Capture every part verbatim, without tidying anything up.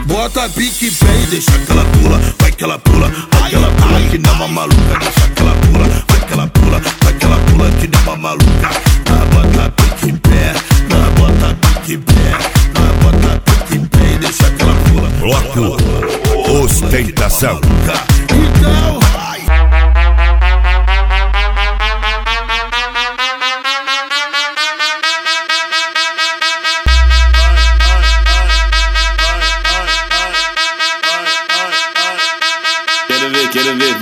Bota pique bem, deixa que ela pula, vai que ela pula, vai que ela pula, que nem uma maluca, deixa que ela pula, vai que ela pula, vai que ela pula, que nem uma maluca. Ah, bota pique em pé, ah, bota pique em pé, ah, bota pique em pé, deixa que ela pula. Bloco Ostentação. Então vai. Quero ver, quero ver.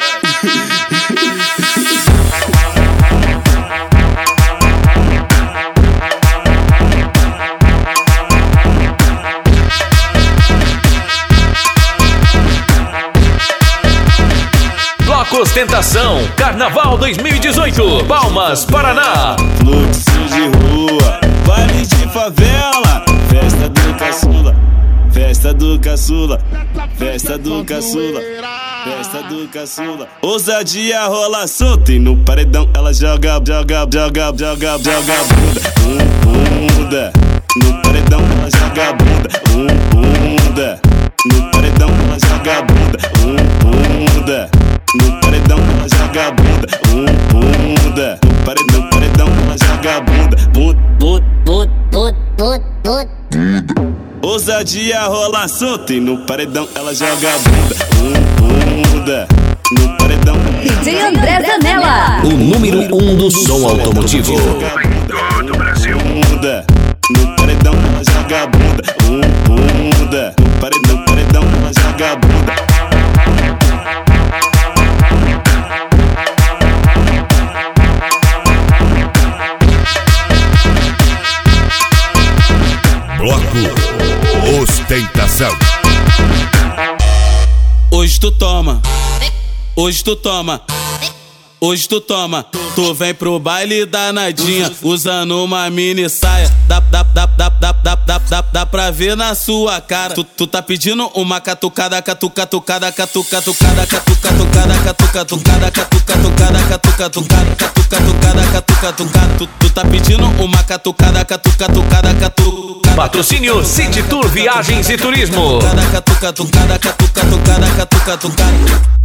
Bloco Ostentação, Carnaval dois mil e dezoito, Palmas, Paraná. Fluxo de rua, baile de favela, festa do caçula, festa do caçula, festa do caçula, festa do caçula. Ousadia rola solta e no paredão ela joga, joga, joga, joga, joga bunda, um, bunda. No paredão ela joga bunda, um, bunda. No paredão ela joga bunda, um, bunda. No paredão ela joga bunda, um, bunda. No paredão, paredão ela joga bunda, bunda, bunda, bunda, bunda, bunda. Ousadia rola solta e no paredão ela joga bunda, um, bunda. No paredão D J André Zanella, o número um do som automotivo. Todo Brasil. Bunda. No paredão ela joga bunda, um, bunda. No paredão, paredão ela joga bunda. Bloco Ostentação. Hoje tu toma, hoje tu toma, hoje tu toma. Tu vem pro baile danadinha, usando uma mini saia. Dá, dá, dá, dá, dá, dá, dá, dá, dá pra ver na sua cara. Tu, tu tá pedindo uma catucada, catuca, catucada, catuca, catucada, catuca, catucada, catuca, catucada, catuca, catucada, catuca, catucada, catuca, catucada, catuca, catucada. Tu, tu tá pedindo uma catucada, catuca, catucada, catuca. Patrocínio City Tour Viagens e Turismo. Catucada, catuca, catucada, catuca, catucada, catuca, catucada.